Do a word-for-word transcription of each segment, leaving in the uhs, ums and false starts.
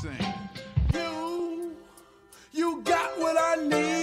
sing. You, you got what I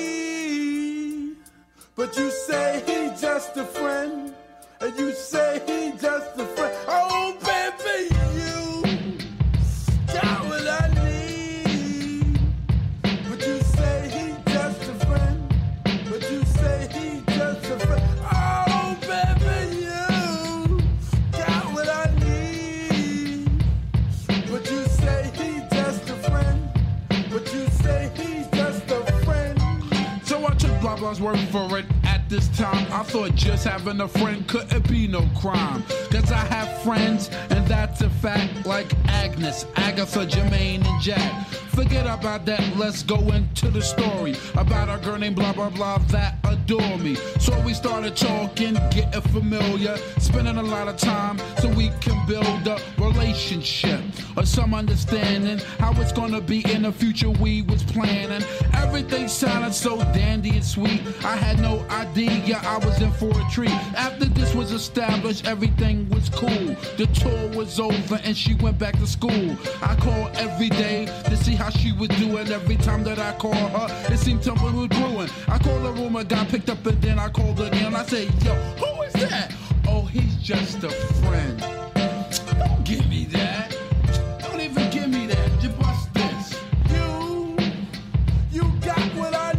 need, but you say he's just a friend, and you say he's just a friend. Oh, baby, you got what I need, but you say he's just a friend, but you say he's just a friend. Oh, baby, you got what I need, but you say he's just a friend, but you say he's just a friend. So I took blah blah's word for it. At this time, I thought just having a friend couldn't be no crime. Cause I have friends, and that's a fact, like Agnes, Agatha, Jermaine, and Jack. Forget about that, let's go into the story about a girl named blah blah blah that adore me. So we started talking, getting familiar, spending a lot of time so we can build a relationship or some understanding how it's gonna be in the future. We was planning, everything sounded so dandy and sweet. I had no idea I was in for a treat. After this was established, everything was cool. The tour was over and she went back to school. I called every day to see how she was doing. Every time that I called her, it seemed something was brewing. I called the room, I got picked up, and then I called again. I said, yo, who is that? Oh, he's just a friend. Don't give me that. Don't even give me that. Just bust this. You, you got what I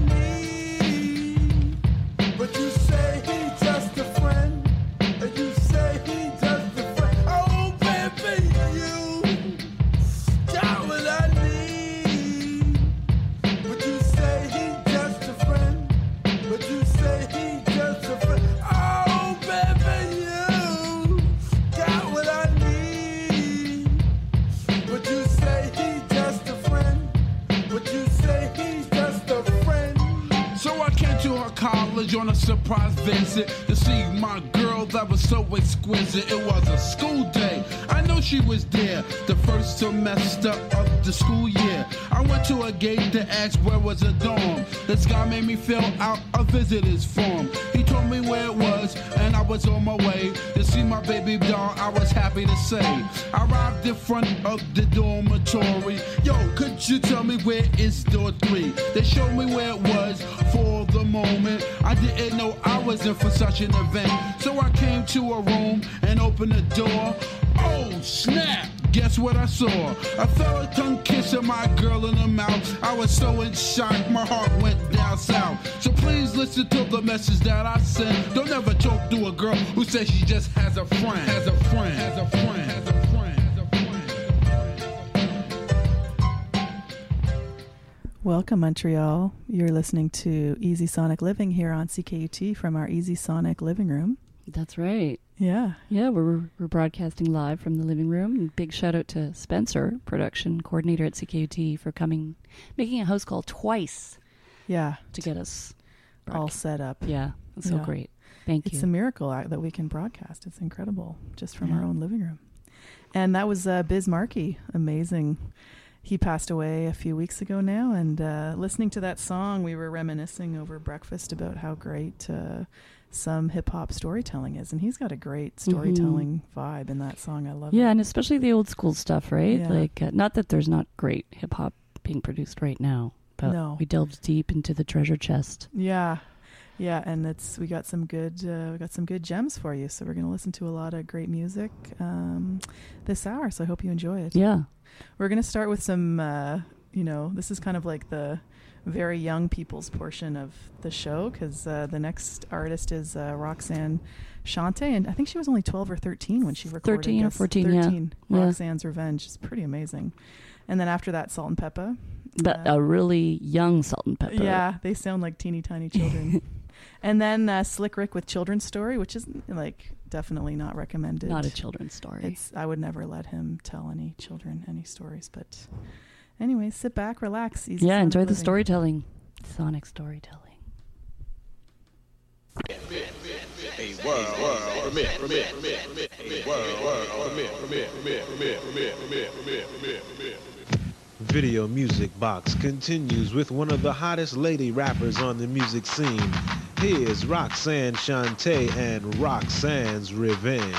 need, but you say he's just a friend, and you say he's just a friend. Oh, baby, you got what I need, but you say he's just a friend, but you say he's just a friend. Oh, baby, you got what I need, but you say he's just a friend, but you say he's just a friend. So I came to her college on a surprise visit to see my girl that was so exquisite. It was a school day. I know she was there the first semester of the school year. I went to a gate to ask where was a dorm. This guy made me fill out a visitor's form. He told me where it was, and I was on my way to see my baby doll. I was happy to say. I arrived in front of the dormitory. Yo, could you tell me where is door three? They showed me where it was for the moment. I didn't know I was in for such an event. So I came to a room and opened the door. Oh, snap! Guess what I saw? A fella tongue kissing my girl in the mouth. I was so in shock, my heart went down south. So please listen to the message that I sent. Don't ever talk to a girl who says she just has a friend. Has a friend. Has a friend. Has a friend. Has a friend. Welcome, Montreal. You're listening to Easy Sonic Living here on C K U T from our Easy Sonic living room. That's right. Yeah. Yeah, we're we're broadcasting live from the living room. And big shout out to Spencer, production coordinator at C K U T, for coming, making a house call twice. Yeah. To get us all set up. Yeah, that's so yeah. great. Thank it's you. It's a miracle that we can broadcast. It's incredible, just from yeah. our own living room. And that was uh, Biz Markie. Amazing. He passed away a few weeks ago now, and uh, listening to that song, we were reminiscing over breakfast about how great uh, some hip-hop storytelling is, and he's got a great storytelling mm-hmm. vibe in that song. I love yeah, it. Yeah, and especially the old school stuff, right? Yeah. Like, uh, not that there's not great hip-hop being produced right now, but no. we delved deep into the treasure chest. Yeah. Yeah, and it's we got some good uh, we got some good gems for you. So we're going to listen to a lot of great music um, this hour. So I hope you enjoy it. Yeah, we're going to start with some. Uh, you know, this is kind of like the very young people's portion of the show, because uh, the next artist is uh, Roxanne Shante, and I think she was only twelve or thirteen when she recorded. Thirteen or fourteen, thirteen. Yeah. Roxanne's yeah. Revenge is pretty amazing. And then after that, Salt and Peppa. But uh, a really young Salt and Peppa. Yeah, they sound like teeny tiny children. And then uh, Slick Rick with Children's Story, which is like definitely not recommended. Not a children's story. It's I would never let him tell any children any stories. But anyway, sit back, relax. Easy yeah, enjoy living. the storytelling. Sonic storytelling. A world, world, premiere, premiere, premiere, premiere. A world, world, premiere, premiere, premiere, premiere, premiere, premiere, premiere, premiere, premiere. Video Music Box continues with one of the hottest lady rappers on the music scene. Here's Roxanne Shante and Roxanne's Revenge.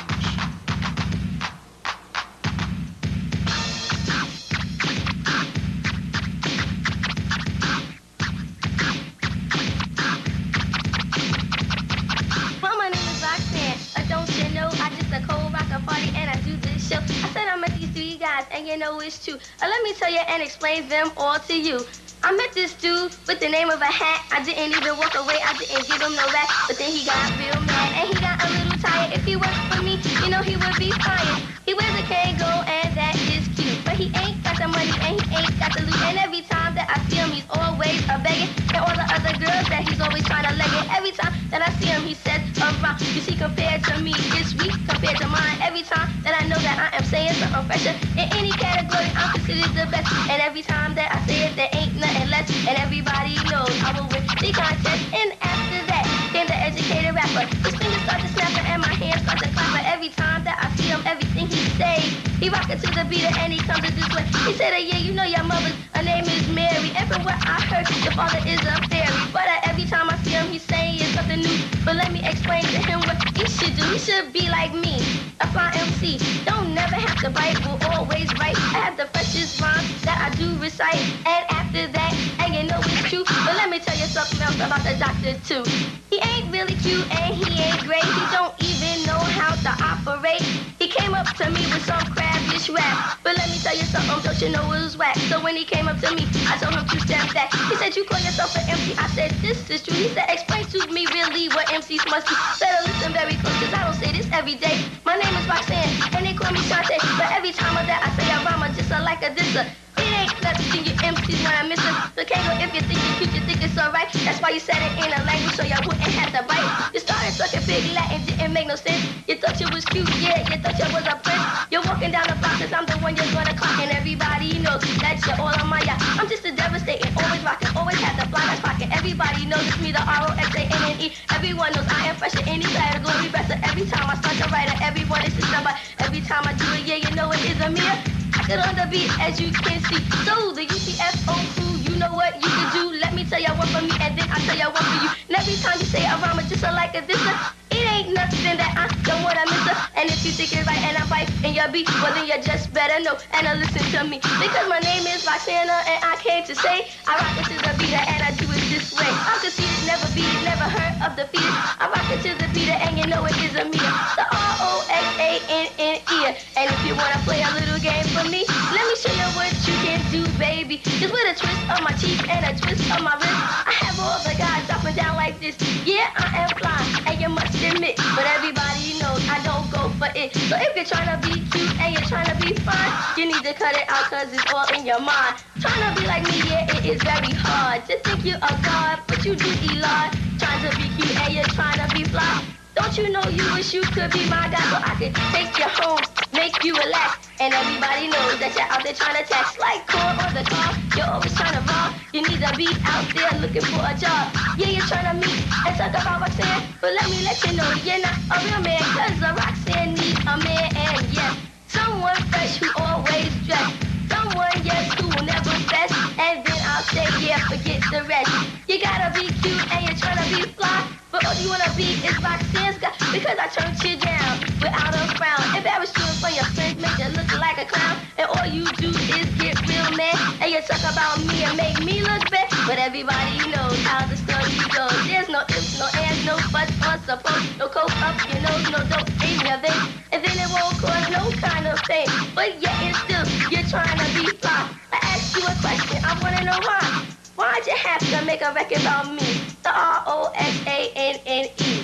and you know it's true. Uh, let me tell you and explain them all to you. I met this dude with the name of a hat. I didn't even walk away, I didn't give him no rap. But then he got real mad, and he got a little tired. If he worked for me, you know he would be fired. He wears a Kangol, and that is cute. But he ain't got the money, and he ain't got the loot. And every time that I see him, he's always a begging. And all the other girls that he's always trying to leg it. Every time that I see him, he says, around. You see, compared to me, it's weak compared to mine. Every time that I know that I am saying something fresher, in any category, I'm considered the best. And every time that I say it, there ain't nothing and less, and everybody knows I will win the contest. And after that came the educated rapper. His fingers start to snap and my hands start to clap. But every time that I see him, everything he say, he rockin' to the beat and he comes to this way. He said, yeah, you know your mother's, her name is Mary. And from what I heard, your father is a fairy. But uh, every time I see him, he's saying something new. But let me explain to him what he should do. He should be like me, a fine M C. Don't never have to bite, will always write. I have the freshest rhymes that I do recite. And after that, and you know it's true, but let me tell you something else about the doctor too. He ain't really cute and he ain't great. He don't even know how to operate. He came up to me with some crabbish rap, but let me tell you something, don't you know it was whack. So when he came up to me, I told him to step back. He said, you call yourself an M C? I said, this is true. He said, explain to me really what M Cs must be. Better listen very close, cause I don't say this every day. My name is Roxanne, and they call me Shante, but every time of that I say a rhyme, just a like a disser. It ain't nothing to you M Cs when I miss it. So can't go if you think you're cute, you think it's alright. That's why you said it in a language so y'all wouldn't have to bite. You started talking big Latin, didn't make no sense. You thought you was cute, yeah, you thought you was a prince. You're walking down the block cause I'm the one you're gonna clock. And everybody knows that you're all on my yacht. I'm just a devastating, always rocking, always have the fly that's pocket. Everybody knows it's me, the R O X A N N E. Everyone knows I am fresh in any category. Best every time I start to write it, everyone is just somebody. Every time I do it, yeah, you know it is a mirror. Get on the beat as you can see. So the U T F O crew, you know what you can do. Let me tell you one for me and then I'll tell you one for you. And every time you say a rhyme, just a like a this, it ain't nothing that I don't wanna miss her. And if you think it's right and I'm right in your beat, well then you just better know and uh, listen to me. Because my name is Roxana and I came to say I rock it to the beat and I do it this way. I'm conceited, never beat it, never heard of the fetus. I rock it to the beat and you know it is a meter. The R O X A N N E. And if you wanna play a little game for me, let me show you what you can do, baby. Just with a twist of my cheek and a twist of my wrist, I have all the guys dropping down like this. Yeah, I am fly, and you must admit, but everybody knows I don't go for it. So if you're trying to be cute and you're trying to be fine, you need to cut it out cause it's all in your mind. Trying to be like me, yeah, it is very hard. Just think you're a god, but you do Eli. Trying to be cute and you're trying to be fly. Don't you know you wish you could be my guy so I could take you home, make you relax. And everybody knows that you're out there trying to text like corn on the car. You're always trying to rob. You need to be out there looking for a job. Yeah, you're trying to meet and talk about Roxanne, but let me let you know you're not a real man. Cause a Roxanne needs a man, and yes, someone fresh who always dressed. Someone, yes, who will never fess. And then I'll say, yeah, forget the rest. You gotta be cute and you're trying to be fly, but all you wanna be is Roxanne's guy. Because I turned you down without a frown. Embarrass you in front of your friends, make you look like a clown. And all you do is get real mad. And you talk about me and make me look bad. But everybody knows how the story goes. There's no ifs, no ands, no buts, or suppose. No coke up your nose, no dope in your veins. And then it won't cause no kind of pain. But yet and still, you're trying to be fly. I ask you a question, I wanna know why. Why'd you have to make a record about me? The R O X A N N E.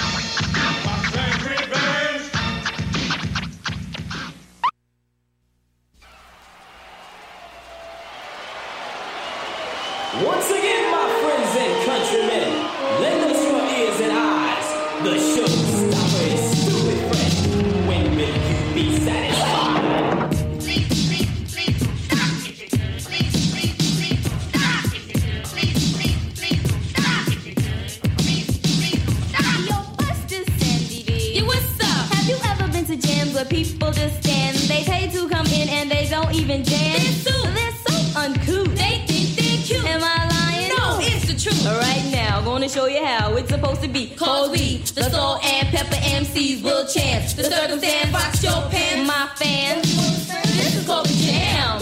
Once again, my friends and countrymen, lend us your ears and eyes. The showstopper is stupid fresh. When will you be satisfied? Please, please, please stop it. Please, please, please stop it. Please, please, please stop it. Please, please stop. Yo, Buster Sandy D. Yo, what's up? Have you ever been to jams where people just stand? They pay to come in and they don't even dance. They're so, they're so uncouth. They think they're cute. Am I lying? No, it's the truth. Right now, gonna show you how it's supposed to be. Cause we, the Soul and Pepper M Cs will chant. The circumstance rocks your pants. My fans, this is called the jam.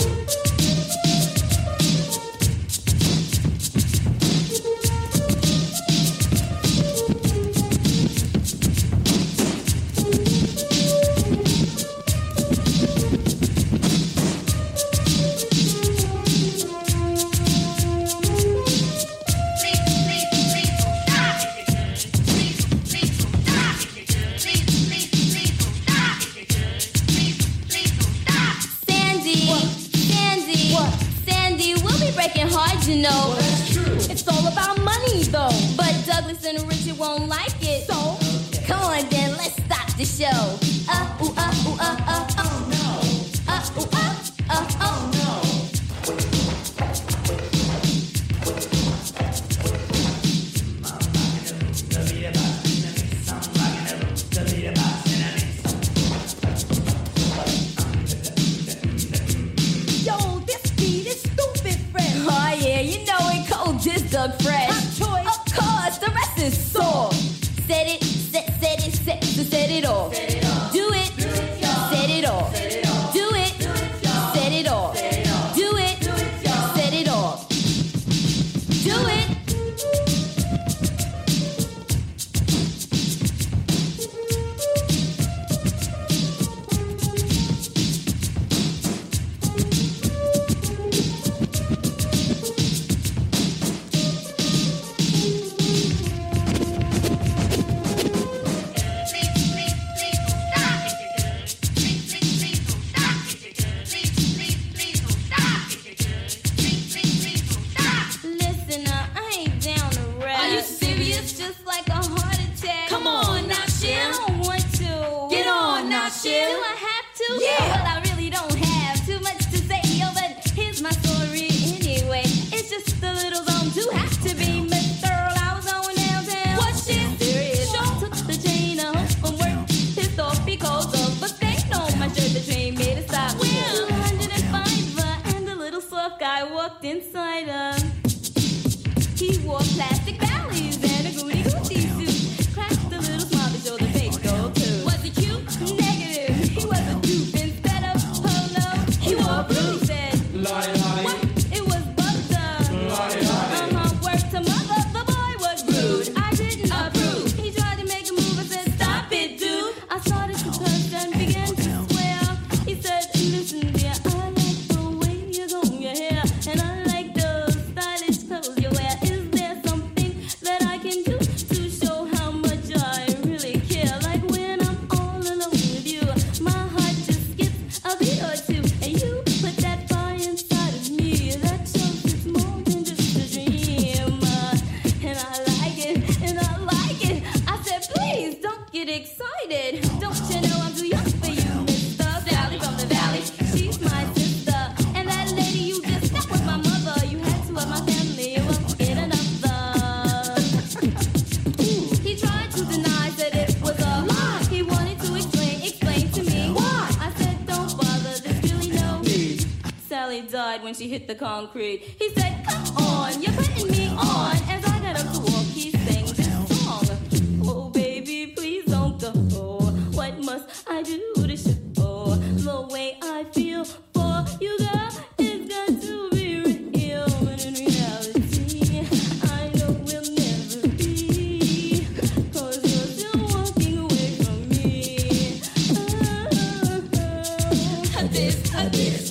breaking hard, you know. It's all about money, though. But Douglas and Richard won't like it. So, come on then, let's stop the show. Uh, ooh, uh, ooh, uh, uh, oh no. Uh, ooh, uh, uh, oh no. Oh yeah, you know it cold, just Doug Fresh. Of course, the rest is sore. Set it, set, set it, set, so set it off. Do it, set it off. Do it, set it off. Do it, set it off. Do it. Inside her, he wore plastic valleys and a goody goody suit. Cracked the little smile to show the fake gold too. Was he cute? Negative. He was a dupe instead of polo. He wore blue. He said, Lottie, Lottie. What? It was butter. Lottie, Lottie. Uh-huh. Word to mother, the boy was rude. I didn't approve. He tried to make a move. I said, stop it, dude. I started to curse and began to swear. He said, listen, dear, I like the way you comb your hair, and I like the stylish clothes you wear. Is there something that I can do to show how much I really care? Like when I'm all alone with you, my heart just skips a beat or two, and you put that fire inside of me that shows it's more than just a dream. Uh, and I like it, and I like it. I said, please don't get excited. Don't you know I'm too young for you, Mister Sally from the Valley? She's my sister, and that lady you just stuck with my mother. You had to have my family, you won't get another. He tried to deny that it was a lie. He wanted to explain, explain to me why. I said, don't bother, there's really no need. Sally died when she hit the concrete. He said, come on, you're putting me on. As I got up to walk, he sang this song. Oh baby, please don't go. What must I do to show the way I feel for you, girl? It's got to be real, but in reality, I know we'll never be, 'cause you're still walking away from me. Ah, this, ah, this.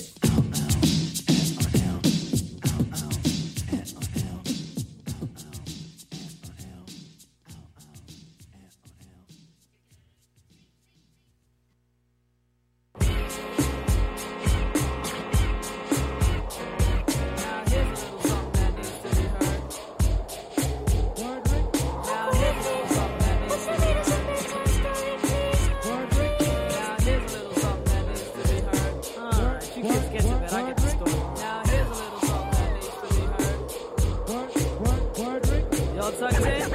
Y'all tucked in? Yeah,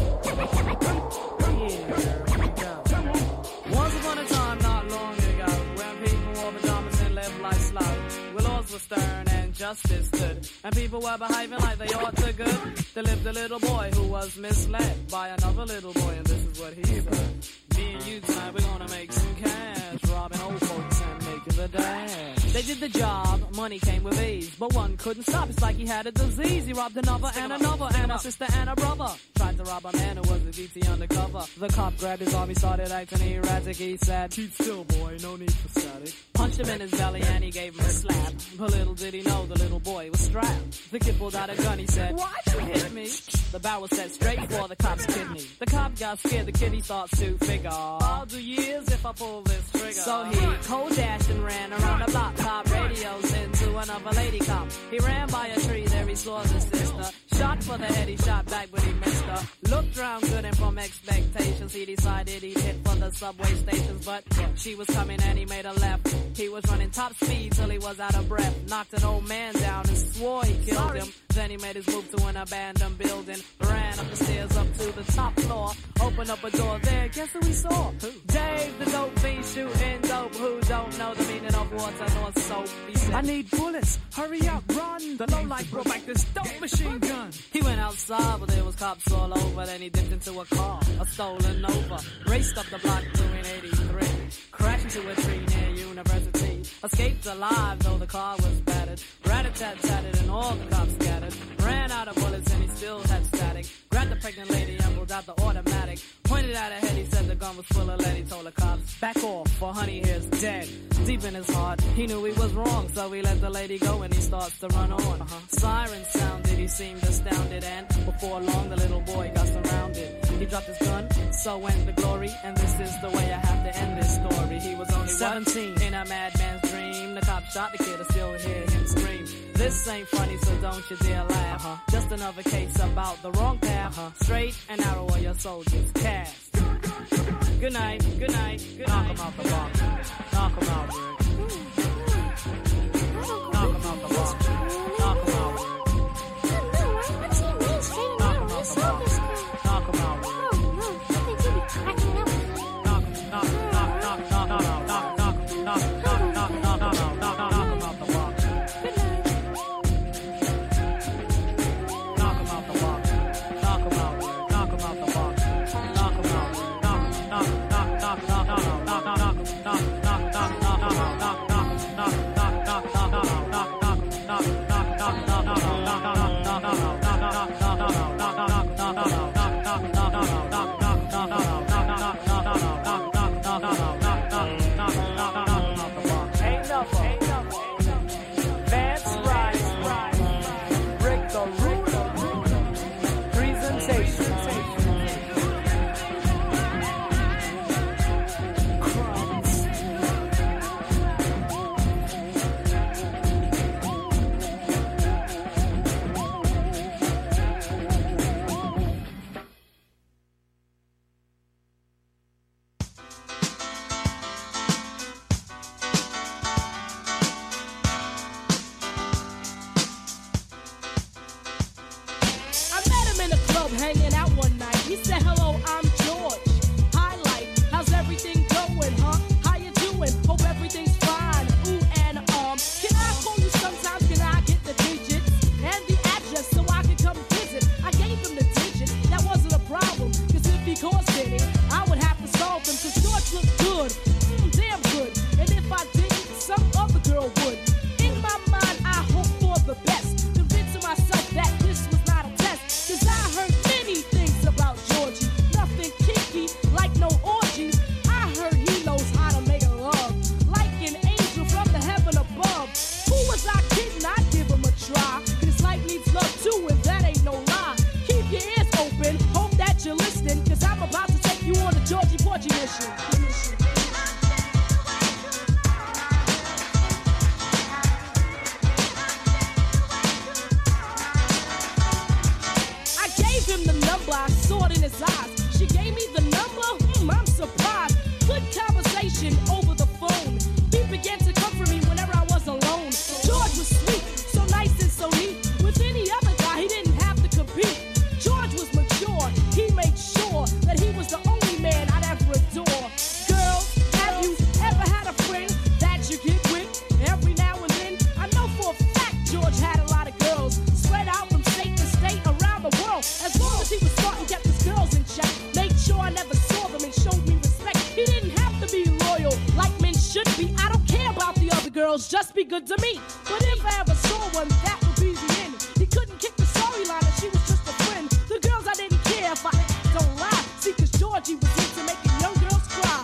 once upon a time, not long ago, when people wore pajamas and lived life slow, where laws were stern and justice stood, and people were behaving like they ought to good, there lived a little boy who was misled by another little boy, and this is what he said. Me and you tonight, we're gonna make some cash, robbing old folks and making the dash. They did the job, money came with ease, but one couldn't stop, it's like he had a disease. He robbed another and another, and a sister and a brother. Tried to rob a man who was a D T undercover. The cop grabbed his arm, he started acting erratic. He said, keep still, boy, no need for static. Punched him in his belly and he gave him a slap. But little did he know the little boy was strapped. The kid pulled out a gun, he said, why'd you hit me? The barrel set straight for the cop's kidney. The cop got scared, the kid he starts to figure, I'll do years if I pull this trigger. So he cold dashed and ran around the block, pop radios into another of a lady cop. He ran by a tree, there he saw the sister. Shot for the head, he shot back, but he missed her. Looked round good and from expectations, he decided he'd hit for the subway stations. But she was coming and he made a left. He was running top speed till he was out of breath. Knocked an old man down and swore he killed Sorry. him. Then he made his move to an abandoned building. Ran up the stairs up to the top floor. Opened up a door there, guess who he saw? Who? Dave, the dope fiend shooting dope. Who don't know the meaning of water nor soap? He said, I need bullets, hurry up, run. The lowlife brought back this dope machine gun. He went outside, but there was cops all over. Then he dipped into a car, a stolen Nova. Raced up the block doing eighty-three. Crashed into a tree near University. Escaped alive, though the car was battered. Rat-a-tat-tatted and all the cops scattered. Ran out of bullets and he still had static. Grabbed the pregnant lady and pulled out the automatic. Pointed at her head, he said the gun was full of lead. He told the cops, back off, for honey here's dead. Deep in his heart, he knew he was wrong. So he let the lady go and he starts to run on. Uh-huh. Sirens sounded, he seemed astounded. And before long, the little boy got surrounded. He dropped his gun, so went the glory. And this is the way I have to end this story. He was only seventeen what? In a madman's dream. The cop shot the kid, I still hear him scream. This ain't funny, so don't you dare laugh. Uh-huh. Just another case about the wrong path. Uh-huh. Straight and narrow are your soldiers cast. Good night, good night, good night. Knock him out the box. Knock him out, Rick. Knock him out the box. Knock him out, Rick. Knock him out the box. Knock him out, Rick. Knock, knock, knock, knock, knock, knock, knock, knock, knock, knock, knock, knock, knock, knock, knock, knock him out the box. Knock him out the box. Knock him out, Rick. Knock him out the box. Knock him out, Rick. Knock, knock, knock, knock, knock, knock, knock, knock, knock, knock, knock, knock, knock, knock, knock. Hanging out one night, he said, hello, I'm George. Highlight, how's everything going, huh? How you doing? Hope everything's fine. Ooh, and um, can I call you sometimes? Can I get the digits and the address so I can come visit? I gave him the digits, that wasn't a problem. Cause if he caused any, I would have to solve them. Cause George looked good, mm, damn good. And if I didn't, some other girl would. In my mind, I hope for the best. Convincing myself that this was not a test. Cause I heard many things about Georgie. Nothing kinky, like no orgies. I heard he knows how to make love, like an angel from the heaven above. Who was I kidding? I'd give him a try. Cause life needs love too, and that ain't no lie. Keep your ears open, hope that you're listening. Cause I'm about to take you on a Georgie Porgy mission. I saw it in his eyes. She gave me the number, mm, I'm surprised. Good conversation over the phone. He began to comfort me whenever I was alone. George was sweet, so nice and so neat. With any other guy, he didn't have to compete. George was mature, he made sure that he was the only man I'd ever adore. Girls, have you ever had a friend that you get with every now and then? I know for a fact George had a lot of girls spread out from state to state around the world. As long as he was smart and kept his girls in check, made sure I never saw them and showed me respect. He didn't have to be loyal like men should be. I don't care about the other girls, just be good to me. But if I ever saw one, that would be the end. He couldn't kick the storyline that she was just a friend. The girls I didn't care if I don't lie. See, cause Georgie was into making young girls cry.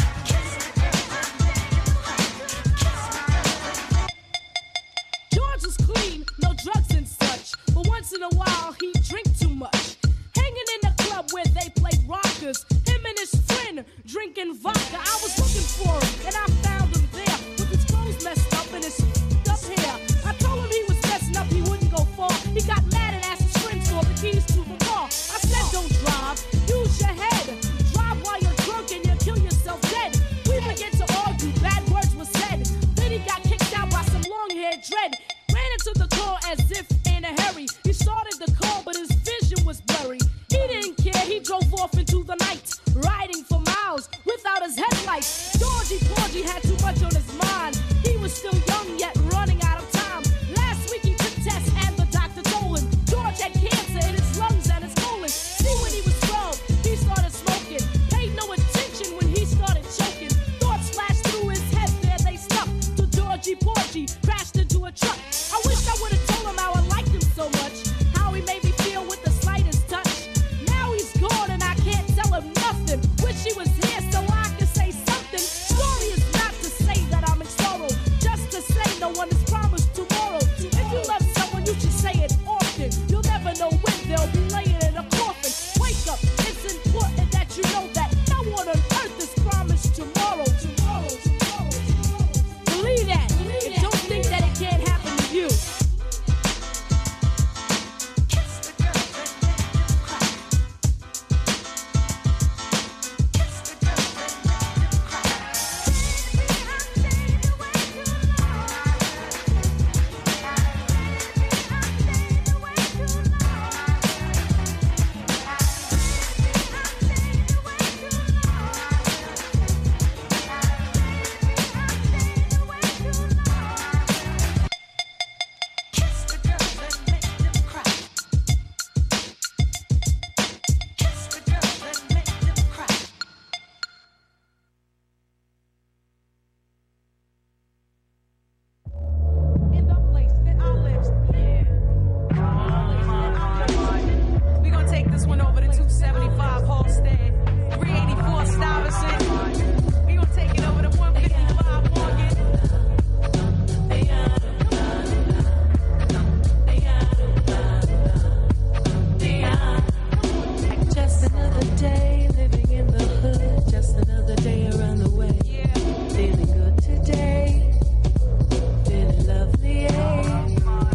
George was was clean, no drugs and such. But once in a while, he'd drink too much. Hanging in the club where they played rockers. Him and his friend drinking vodka. I was looking for him, and I found him there with his clothes messed up and his f***ed up hair. I told him he was messing up, he wouldn't go far. He got mad and asked his friends for the keys to the car. I said, don't drive, use your head. Drive while you're drunk and you'll kill yourself dead. We began to argue, bad words were said. Then he got kicked out by some long-haired dread. Ran into the car as if in a hurry. He started the car, but his vision was blurry. He didn't care, he drove off into the night, riding for miles without his headlights. Georgie Porgy had too much on his mind. He was still young, yet running out of time. Last week he took tests and the doctor told him George had cancer in his lungs and his colon. See, when he was twelve, he started smoking. Paid no attention when he started choking. Thoughts flashed through his head, there they stuck. Till Georgie Porgy crashed into a truck. I wish I would have told him how I liked him so much. How he made me feel with the slightest touch. Now he's gone and I can't tell him nothing. Wish he was here so I could say something. Story is not to say that I'm in sorrow, just to say no one is promised tomorrow. If you love someone, you should say it often. You'll never know when they'll be laying in a coffin. Wake up, it's important that you know that no one on earth is promised tomorrow. Tomorrow, tomorrow, tomorrow. Believe that, and don't think that it can't happen to you. We gonna take this one over to two seventy-five Halstead, three eighty-four Stuyvesant. We gonna take it over to one fifty-five Morgan. Just another day living in the hood. Just another day around the way. Feeling good today. Feeling lovely, eh?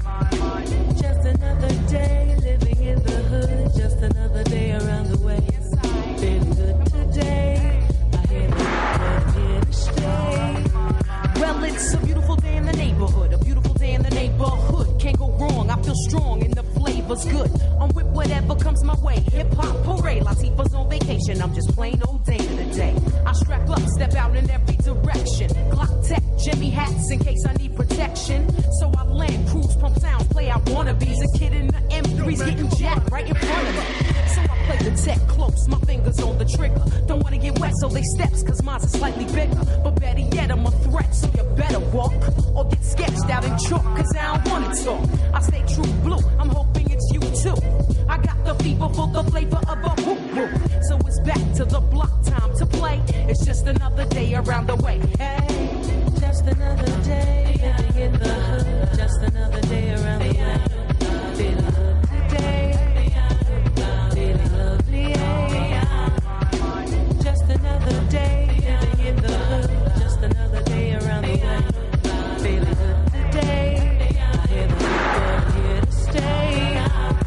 Just another day living in the hood. Just another day around the way. Feeling good today. I hear that I'm here to stay. Well, it's a beautiful day in the neighborhood, a beautiful day in the neighborhood. Can't go wrong, I feel strong and the flavor's good. I'm with whatever comes my way. Hip hop parade, Latifah's on vacation. I'm just plain old day to the day. I strap up, step out in every direction. Glock tech, Jimmy hats in case I need protection. So I land, cruise, pump sounds, play out wannabes. A kid in the M three's getting jacked right in front of me. So I play the tech close, my fingers on the trigger. Don't wanna get wet, so they steps, cause mine's are slightly bigger. But better yet, I'm a threat, so you better walk or get sketched out in chalk, cause I don't wanna talk. I stay true blue, I'm hoping it's you too. I got the fever for the flavor of a whoop whoop. So it's back to the block, time to play. It's just another day around the way. Hey, just another day living in the hood. Just another day around the way. Feeling good today. Feeling lovely, eh? Just another day living in the hood. Just another day around the way. Feeling good today. I hear the people here to stay.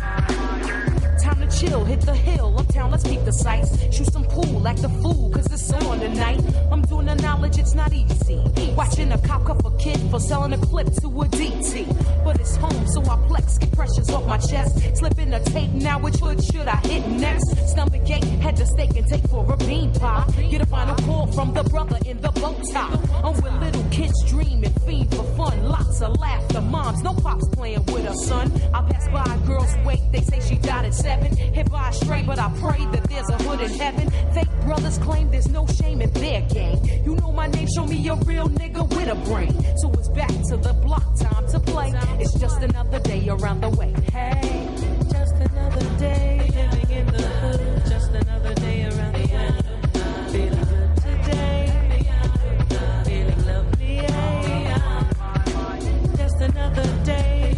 Time to chill, hit the hill, uptown, let's keep the sights. Shoot some pool, act the fool, cause it's on tonight. I'm doing the knowledge, it's not easy. Watching a cop cuff a kid for selling a clip to a D T. But it's home, so I flex, get pressures off my chest. Slipping the tape, now which hood should I hit next? Stomach ache, head to steak and take for a bean pie. Get a final call from the brother in the bow tie. I'm with little kids dreaming, fiend for fun. Lots of laughter, moms, no pops playing with her son. I pass by a girl's wait, they say she died at seven. Hit by a stray, but I pray that there's a hood in heaven. Fake brothers claim there's no shame in their game. You know my name, show me a real nigga with a brain. So it's back to the block, time to play. It's just another day around the way. Hey, just another day living in the hood. Just another day around the way. Feeling good today. Feeling lovely, eh? Just another day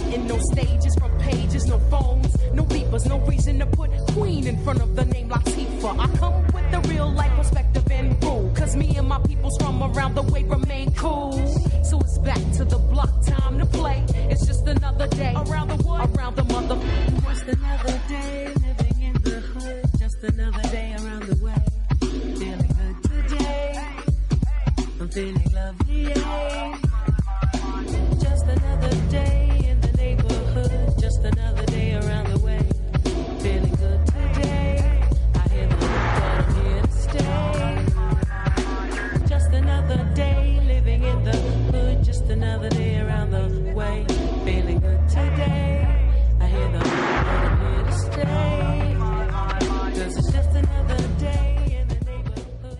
hitting no stages from pages, no phones, no beepers, no reason to put Queen in front of the name Latifah. I come with the real life perspective and rule, cause me and my peoples from around the way remain cool. So it's back to the block, time to play. It's just another day around the what? Around the mother. Just another day living in the hood. Just another day around the way. Feeling good today. I'm feeling lovely. Yeah. Just another day in the neighborhood. Just another day around the way. Feeling good today. I hear the that I'm here to stay. Just another day living in the hood. Just another day around the way. Feeling good today. I hear the that I'm here to stay. Cause it's just another day in the neighborhood.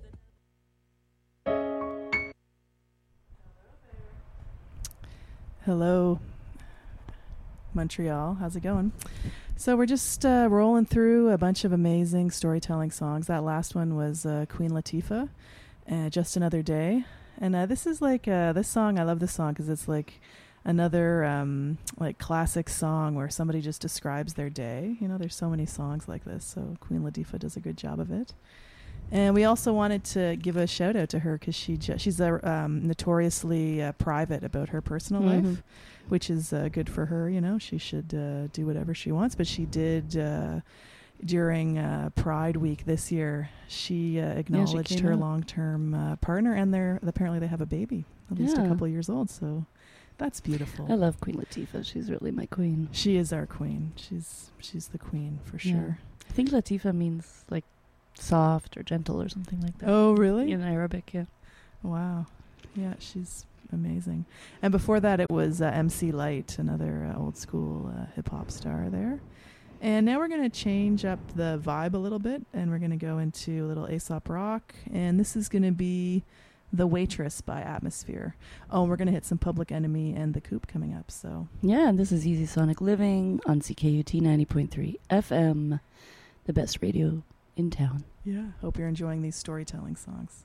Hello, Montreal. How's it going? So we're just uh, rolling through a bunch of amazing storytelling songs. That last one was uh, Queen Latifah, uh, Just Another Day. And uh, this is like, uh, this song, I love this song because it's like another um, like classic song where somebody just describes their day. You know, there's so many songs like this, so Queen Latifah does a good job of it. And we also wanted to give a shout out to her because she ju- she's uh, um, notoriously uh, private about her personal Mhm. life, which is uh, good for her. You know, she should uh, do whatever she wants. But she did uh, during uh, Pride Week this year. She uh, acknowledged came her out. long-term uh, partner, and they're apparently they have a baby, at least a Yeah. couple of years old. So that's beautiful. I love Queen Latifah. She's really my queen. She is our queen. She's she's the queen for Yeah. sure. I think Latifah means like soft or gentle or something like that. Oh, really? In Arabic, yeah. Wow. Yeah, she's amazing. And before that, it was uh, M C Light, another uh, old school uh, hip hop star there. And now we're going to change up the vibe a little bit, and we're going to go into a little Aesop rock. And this is going to be The Waitress by Atmosphere. Oh, and we're going to hit some Public Enemy and The Coop coming up. So Yeah, and this is Easy Sonic Living on C K U T ninety point three F M, the best radio in town. yeah, hope you're enjoying these storytelling songs.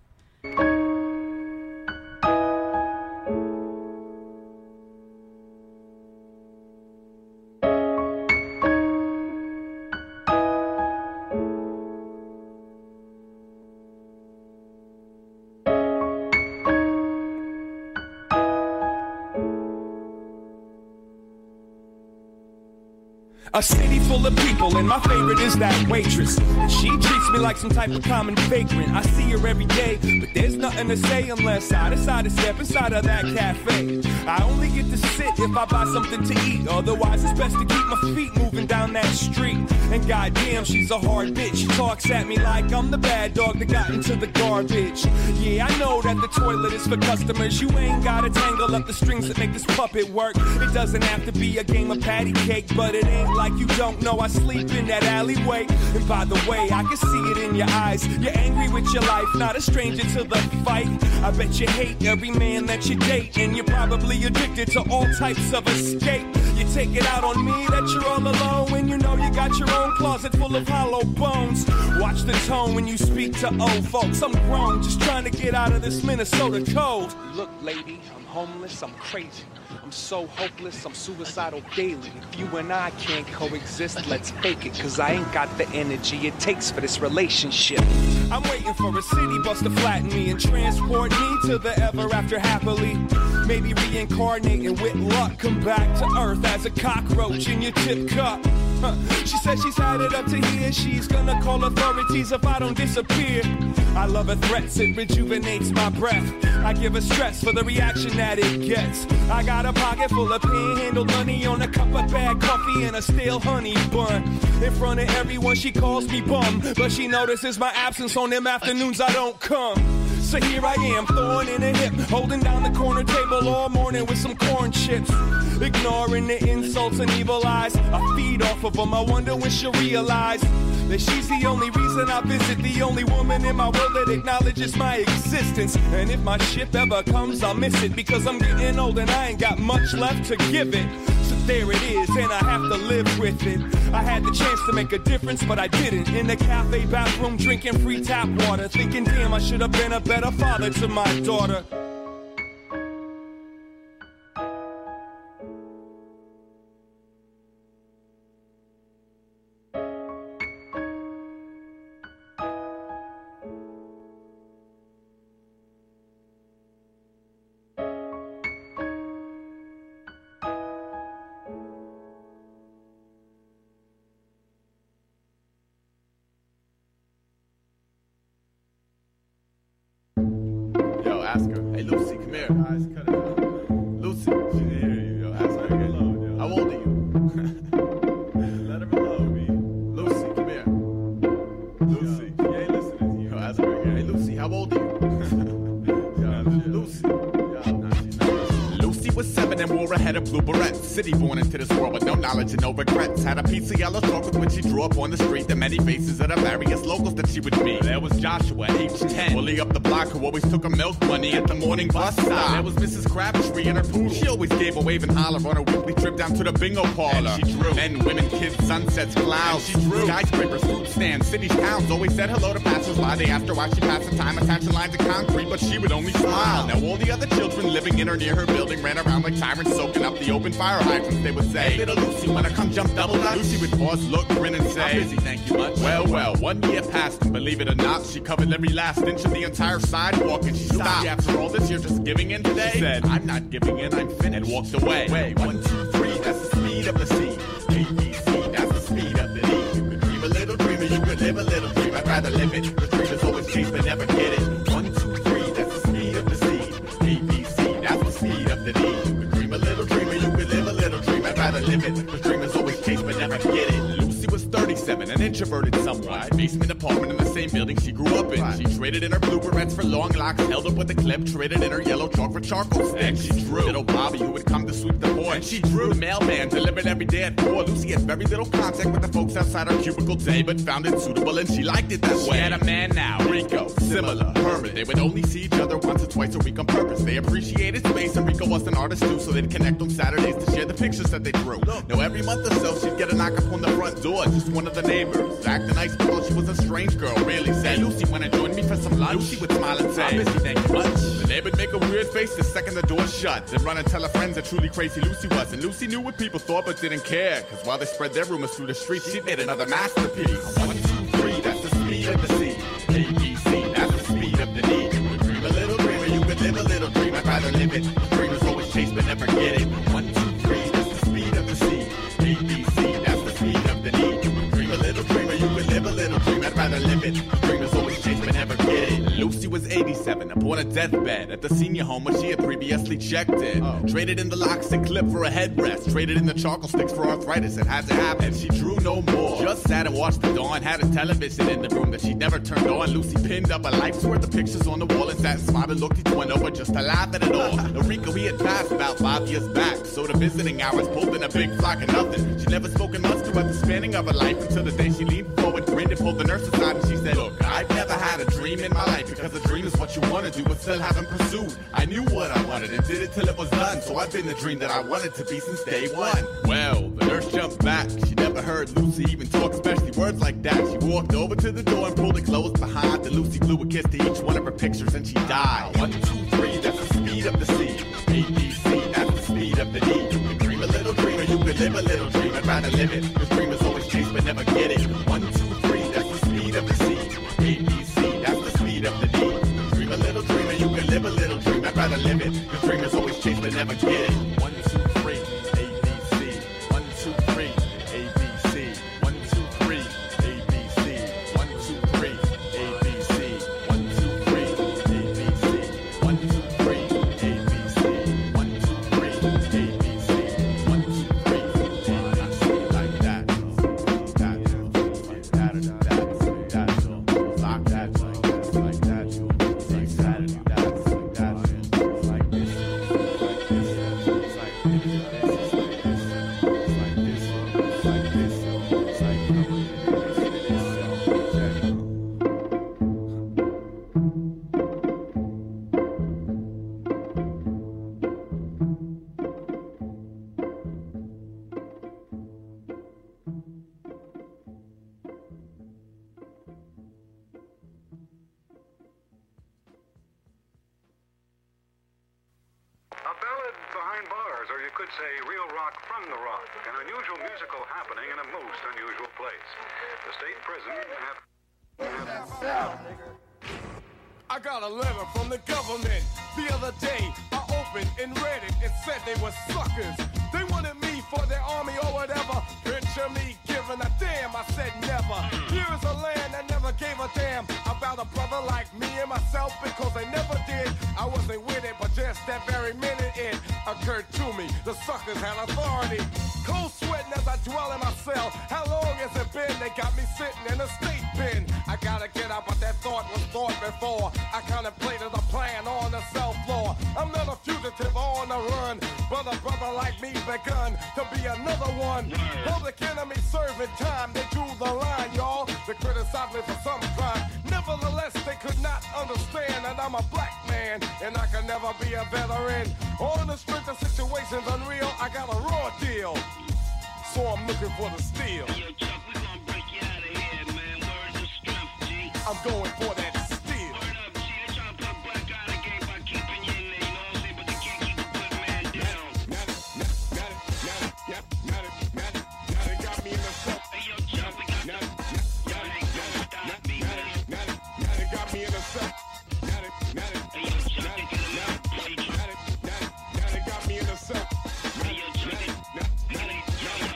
A city full of people, and my favorite is that waitress. She treats me like some type of common vagrant. I see her every day, but there's nothing to say unless I decide to step inside of that cafe. I only get to sit if I buy something to eat. Otherwise, it's best to keep my feet moving down that street. And goddamn, she's a hard bitch. She talks at me like I'm the bad dog that got into the garbage. Yeah, I know that the toilet is for customers. You ain't gotta tangle up the strings that make this puppet work. It doesn't have to be a game of patty cake, but it ain't like you don't know I sleep in that alleyway. And by the way, I can see it in your eyes. You're angry with your life, not a stranger to the fight. I bet you hate every man that you date, and you're probably addicted to all types of escape. You take it out on me that you're all alone when you know you got your own closet full of hollow bones. Watch the tone when you speak to old folks. I'm grown, just trying to get out of this Minnesota cold. Look, lady, I'm homeless, I'm crazy. I'm so hopeless, I'm suicidal daily. If you and I can't coexist, let's fake it, cause I ain't got the energy it takes for this relationship. I'm waiting for a city bus to flatten me and transport me to the ever after happily. Maybe reincarnate and with luck come back to earth as a cockroach in your tip cup. Huh. She said she's had it up to here. She's gonna call authorities if I don't disappear. I love her threats, it rejuvenates my breath. I give her stress for the reaction that it gets. I got a pocket full of panhandled money on a cup of bad coffee and a stale honey bun. In front of everyone she calls me bum, but she notices my absence on them afternoons I don't come. So here I am, thorn in a hip, holding down the corner table all morning with some corn chips. Ignoring the insults and evil eyes, I feed off of them. I wonder when she'll realize that she's the only reason I visit, the only woman in my world that acknowledges my existence. And if my ship ever comes, I'll miss it, because I'm getting old and I ain't got much left to give it. So there it is, and I have to live with it. I had the chance to make a difference, but I didn't. In the cafe bathroom, drinking free tap water, thinking, damn, I should have been a better father to my daughter. ask her. Hey, Lucy, come here. Guys, cut it out. Lucy, she didn't hear you, yo. Ask her again. How old are you? Let her alone, me. Lucy, come here. Lucy, she ain't listening to you. Yo, ask her again. Hey, Lucy, how old are you? Yo, Lucy. Lucy was seven and wore a head of blue barrettes. City born into this world with no knowledge and no regrets. Had a piece of yellow chalk with which she drew up on the street the many faces of the various locals that she would meet. There was Joshua, age ten, bully up the block who always took her milk money at the morning bus stop. There was Missus Crabtree and her poodle. She always gave a wave and holler on her weekly trip down to the bingo parlor. And she drew men, women, kids, sunsets, clouds. And she drew skyscrapers, fruit stands, cities, towns. Always said hello to passers-by. They asked her why she passed the time attaching lines of concrete, but she would only smile. Now all the other children living in or near her building ran around like tyrants soaking up the open fire hydrants. They would say, hey, little Lucy, wanna come jump double dutch? Lucy would pause, look, grin and say, I'm busy, thank you much. Well, well, one year passed and believe it or not, she covered every last inch of the entire sidewalk and she stopped. After all this, you're just giving in today? She said, I'm not giving in, I'm finished. And walked away. Wait, one, two, three, that's the speed of the sea. A, B, C, that's the speed of the D. You could dream a little dreamer, you could live a little dream. I'd rather live it. The dreamers always chase but never get it. One, two, three, that's the speed of the sea. A, B, C, that's the speed of the D. You could dream a little dreamer, you could live a little dream. I'd rather live it. The dreamers always chase but never get it. Lucy was thirty-seven, an introverted somewhat. Basement apartment in the same building she grew up in. She traded in her blue barrettes for long locks, held up with a clip, traded in her yellow chalk for charcoal sticks. She drew little Bobby who would come to sweep the board. And she drew the mailman delivered every day at four. Lucy had very little contact with the folks outside her cubicle day, but found it suitable and she liked it that way. She had a man now, Rico, similar, Herman. They would only see each other once or twice a week on purpose. They appreciated space and Rico was an artist too, so they'd connect on Saturdays to share the pictures that they drew. Now every month or so she'd get a knock up on the front door, just one of the neighbors. Acting nice because she was a strange girl, really said, Lucy, wanna join me for some lunch? Lucy would smile and say, I'm busy, thank you much. The neighbor'd make a weird face the second the door shut, then run and tell her friends how truly crazy Lucy was. And Lucy knew what people thought but didn't care, cause while they spread their rumors through the streets, she made another masterpiece. One, two, three, that's the speed of the sea. A, B, C, that's the speed of the D. You could dream a little dreamer, you could live a little dream. I'd rather live it. The dreamers always chase but never get it. One, two, three, that's the speed of the sea. A, B, C, that's the speed of the D. You could dream a little dreamer, you could live a little dream. I'd rather live it. The dreamers always chase but never get it. Lucy was eighty-seven, upon a deathbed at the senior home where she had previously checked in. Oh. Traded in the locks and clip for a headrest. Traded in the charcoal sticks for arthritis. It had to happen. And she drew no more. Just sat and watched the dawn. Had a television in the room that she never turned on. Lucy pinned up a life's worth of pictures on the wall and sat and smiled and looked each one over just to laugh at it all. Rico, he had passed about five years back, so the visiting hours pulled in a big flock of nothing. She never spoken much throughout the spanning of her life until the day she leaned forward, grinned and pulled the nurse aside and she said, look, I've never had a dream in my life because a dream is what you want to do but still haven't pursued. I knew what I wanted and did it till it was done, so I've been the dream that I wanted to be since day one. Well, the nurse jumped back. She never heard Lucy even talk, especially words like that. She walked over to the door and pulled it closed behind. Then Lucy blew a kiss to each one of her pictures and she died. One, two, three, that's the speed of the sea. A, B, C, that's the speed of the D. You can dream a little dreamer, you can live a little dream. I'd rather live it, cause dreamers always chase but never get it. One, two, three, that's the speed of the sea. A, B, C, that's the speed of the D. You can dream a little dreamer, you can live a little dream. I'd rather live it, cause dreamers always chase but never get it. One, two, three, A, B, C. One, two, three, A, B, C. One, two, three, A, B, C. One, two, three, A, B, C. One, two, three, A, B, C. One, two, three, A, B, C. One, two, three, A, B, C. One, two, three, A, B, C. Like that. That, like that, that, that, like that, like that, like that, like Saturday, that's like that, like this, like this, like this, like this, like this, like A ballad behind bars, or you could say real rock from the rock. An unusual musical happening in a most unusual place. The state prison have... I got a letter from the government the other day. I opened and read it. It said they were suckers. They wanted me for their army or whatever. Picture me giving a damn. I said never. Here's a land that never gave a damn about a brother like me and myself because they never did. I was that very minute it occurred to me. The suckers had authority. Cold sweating as I dwell in my cell. How long has it been? They got me sitting in a state pen. I gotta get out, but that thought was thought before. I contemplated a plan on the cell floor. I'm not a fugitive on the run, but a brother like me begun to be another one. Public enemy serving time. They drew the line, y'all. They criticized me for some crime. Nevertheless, they could not understand that I'm a black man and I can never be a veteran. On the strength of situations unreal, I got a raw deal. So I'm looking for the steel. Yo, Chuck, we gonna break you out of here, man. Words of strength, G. I'm going for that steel. Word up, G. They trying to put black out of the game by keeping you in there, you know what I'm saying? But they can't keep a good man down. Got it, got it, got it, got it, got it, got it, got it, got me in the cell. Hey, yo, Chuck, we got it, got it, got it, got it, got it, got it, got it, got me in the cell. Got it, got it, hey, yo, Chuck, got it, got it, got it, got it, got it, got me in the cell. Hey, yo, Chuck, got it, got it,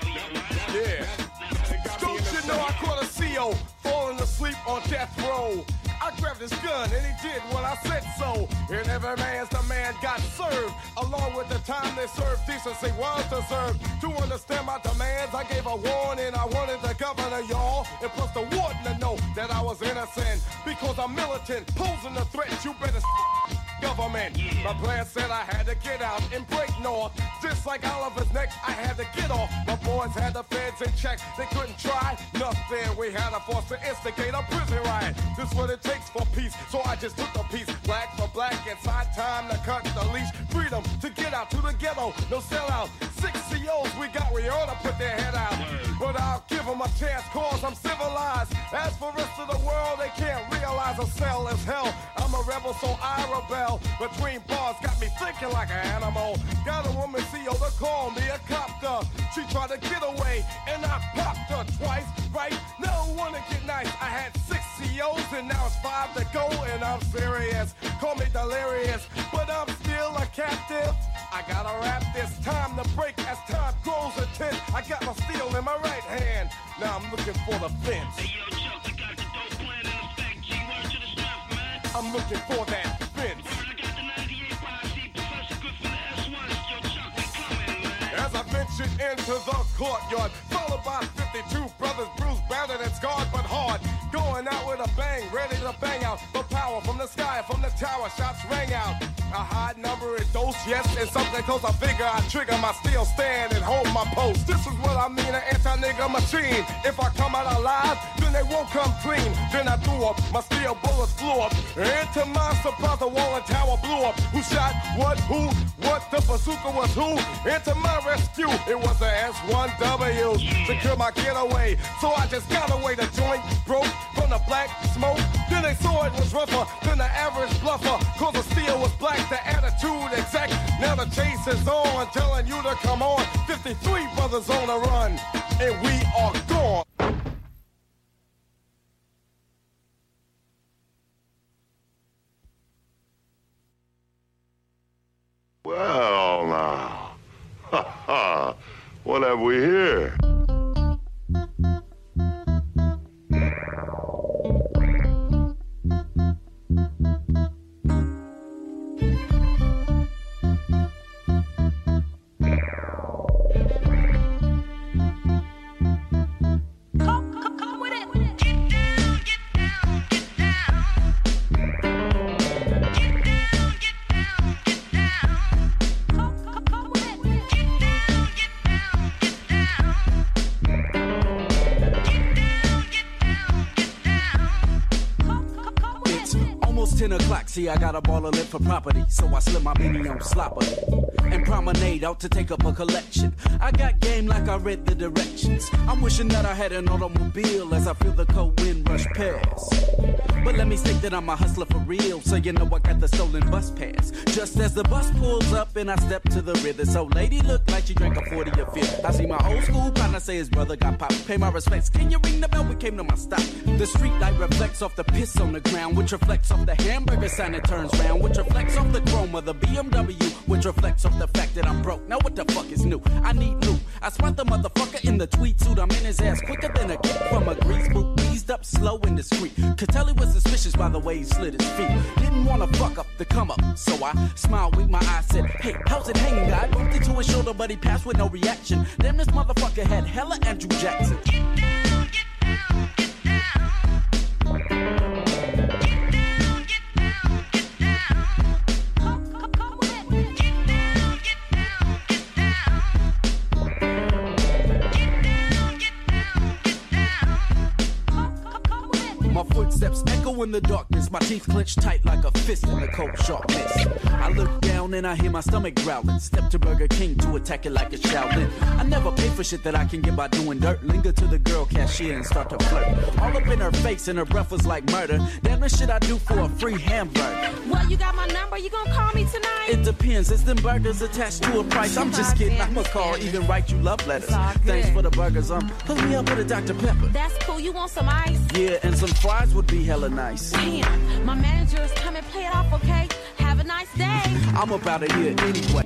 yeah. Don't you know I caught a C O falling asleep on death row? I grabbed his gun and he did what I said so. And every man's the man got served. Along with the time they served, decency was deserved. To understand my demands, I gave a warning. I wanted the governor, y'all, and plus the warden to know that I was innocent. Because I'm militant, posing a threat, you better government. My plan said I had to get out and break north. Just like Oliver's neck, I had to get off. My boys had the feds in check. They couldn't try nothing. We had a force to instigate a prison riot. This is what it takes for peace. So I just took the piece. Black for black. Inside time to cut the leash. Freedom to get out to the ghetto. No sellout. Six C Os we got. We ought to put their head out. But I'll give them a chance cause I'm civilized. As for rest of the world, they can't realize a cell is hell. I'm a rebel, so I rebel. Between bars got me thinking like an animal. Got a woman C O to call me a copter. She tried to get away and I popped her twice, right? Now I wanna get nice. I had six C Os and now it's five to go and I'm serious. Call me delirious, but I'm still a captive. I gotta rap this time to break as time grows a ten. I got my steel in my right hand. Now I'm looking for the fence. Hey yo, Chuck, we got the dope plan in effect. G, word to the strength, man. I'm looking for that fence. As I ventured into the courtyard, followed by fifty-two brothers, bruised, battered, and scarred, but hard. Going out with a bang, ready to bang out. The power from the sky, from the tower, shots rang out. A high number in dose, yes, and something close. I figure I trigger my steel stand and hold my post. This is what I mean, an anti-nigga machine. If I come out alive, then they won't come clean. Then I threw up, my steel bullets flew up. And to my surprise, the wall and tower blew up. Who shot what, who, what, the bazooka was who? And to my rescue, it was the S one W. Secure my getaway, so I just got away. The joint broke from the black smoke. Then they saw it was rougher than the average bluffer. Cause the steel was black, the attitude exact. Now the chase is on, telling you to come on. fifty-three brothers on the run, and we are gone. Well, now, ha ha, what have we here? ten o'clock, see I got a ball of lit for property, so I slip my mini on slopper and promenade out to take up a collection. I got game like I read the directions. I'm wishing that I had an automobile as I feel the cold wind rush past. But let me state that I'm a hustler for real, so you know I got the stolen bus pass. Just as the bus pulls up and I step to the rear, this old lady looked like she drank a forty or fifty. I see my old school partner say his brother got popped. Pay my respects, can you ring the bell? We came to my stop. The street light reflects off the piss on the ground, which reflects off the hamburger sign that turns round, which reflects off the chrome of the B M W, which reflects off about the fact that I'm broke. Now what the fuck is new? I need loot. I spot the motherfucker in the tweed suit. I'm in his ass quicker than a kick from a grease boot. Eased up slow and discreet. Could tell he was suspicious by the way he slid his feet. Didn't wanna fuck up the come up, so I smiled, winked my eyes, said, hey, how's it hanging, guy? Bumped into his shoulder, but he passed with no reaction. Then this motherfucker had hella Andrew Jackson. My footsteps echo in the darkness. My teeth clenched tight like a fist in the cold sharp mist. I look down and I hear my stomach growling. Step to Burger King to attack it like a Shaolin. I never pay for shit that I can get by doing dirt. Linger to the girl cashier and start to flirt. All up in her face and her breath was like murder. Damn the shit I do for a free hamburger. Well, you got my number, you gonna call me tonight? It depends, it's them burgers attached to a price. I'm just kidding, I'ma call, even write you love letters. Thanks for the burgers, um, hook me up with a Doctor Pepper. That's cool, you want some ice? Yeah, and some fries would be hella nice. Damn, my manager is coming, play it off, okay? Have a nice day. I'm up out of here anyway.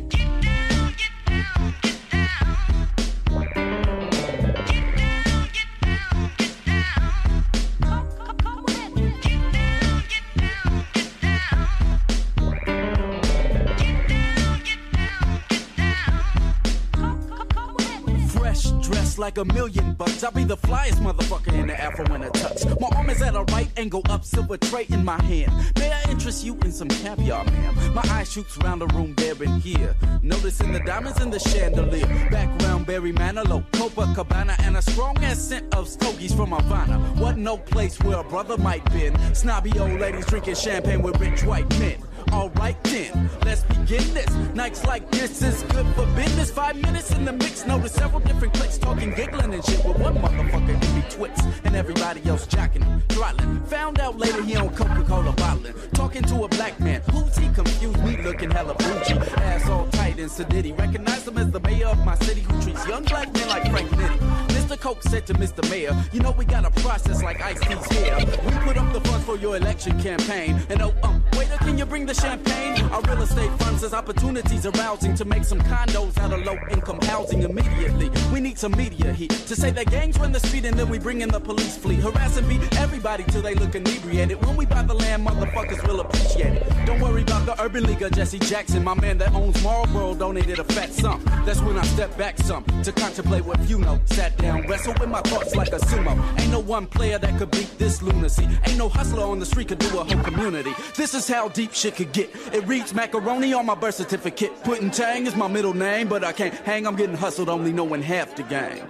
Dressed like a million bucks. I'll be the flyest motherfucker in the Afro in a tux. My arm is at a right angle up, silver tray in my hand. May I interest you in some caviar, ma'am? My eye shoots around the room there and here. Noticing the diamonds in the chandelier. Background Barry Manilow, Copacabana, and a strong ass scent of stogies from Havana. Wasn't no place where a brother might been. Snobby old ladies drinking champagne with rich white men. Alright then, let's begin this. Nights like this is good for business. Five minutes in the mix, notice several different clicks. Talking, giggling and shit with one motherfucker give me twits. And everybody else jocking him, throttling. Found out later he on Coca-Cola bottling. Talking to a black man, who's he? Confused me looking hella bougie. Ass all tight and sedity. Recognize him as the mayor of my city who treats young black men like Frank Nitti. Mister Coke said to Mister Mayor, you know we got a process like Ice-T's here. We put up the funds for your election campaign. And oh, um, waiter, can you bring the champagne? Our real estate funds as opportunities arousing to make some condos out of low-income housing immediately. We need some media heat to say that gangs run the street and then we bring in the police fleet. Harass and beat everybody till they look inebriated. When we buy the land, motherfuckers will appreciate it. Don't worry about the Urban League or Jesse Jackson. My man that owns Marlboro donated a fat sum. That's when I stepped back some to contemplate what you know. Sat down, wrestled with my thoughts like a sumo. Ain't no one player that could beat this lunacy. Ain't no hustler on the street could do a whole community. This is how deep shit could get. It reads macaroni on my birth certificate. Putin Chang is my middle name, but I can't hang. I'm getting hustled, only knowing half the game.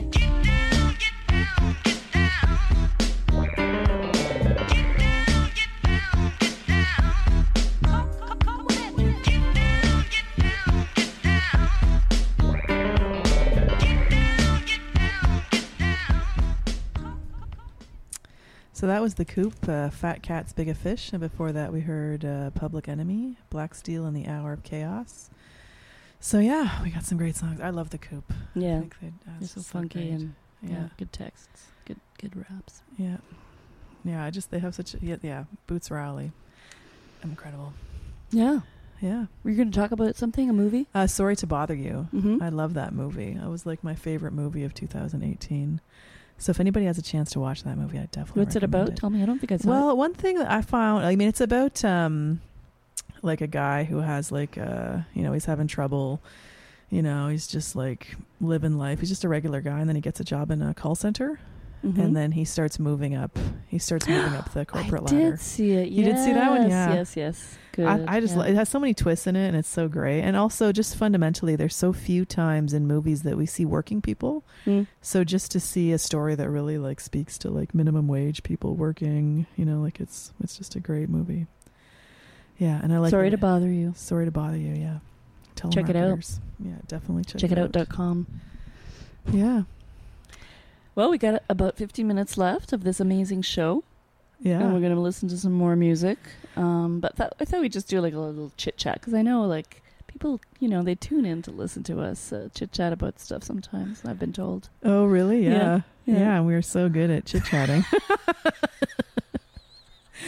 So that was The Coop, uh, Fat Cats, Big a Fish. And before that, we heard uh, Public Enemy, Black Steel, and The Hour of Chaos. So, yeah, we got some great songs. I love The Coop. Yeah. I think they, uh, It's so so funky great. and yeah. Yeah. good texts, good good raps. Yeah. Yeah, I just, they have such, yeah, yeah Boots Riley. Incredible. Yeah. Yeah. Were you going to talk about something, a movie? Uh, Sorry to Bother You. Mhm. I love that movie. That was like my favorite movie of two thousand eighteen. So if anybody has a chance to watch that movie, I definitely What's it recommend about? Tell me. I don't think I saw Well, it. one thing that I found, I mean, it's about um, like a guy who has like, uh, you know, he's having trouble. You know, he's just like living life. He's just a regular guy, and then he gets a job in a call center. Mhm. And then he starts moving up. He starts moving up the corporate I ladder. did see it. You did see that one? Yes, Yeah. Yes, yes. Good. I, I just yeah. li- it has so many twists in it, and it's so great. And also, just fundamentally, there's so few times in movies that we see working people. Mm. So just to see a story that really like speaks to like minimum wage people working, you know, like it's it's just a great movie. Yeah, and I like. Sorry it. to bother you. Sorry to bother you. Yeah, Check it out. Telemarketers. Yeah, definitely check, Check it it out. out dot com. Yeah. Well, we got about fifty minutes left of this amazing show. Yeah. And we're going to listen to some more music. Um, but th- I thought we'd just do like a little chit chat because I know like people, you know, they tune in to listen to us uh, chit chat about stuff sometimes. I've been told. Oh, really? Yeah. Yeah. Yeah, Yeah. we're so good at chit chatting.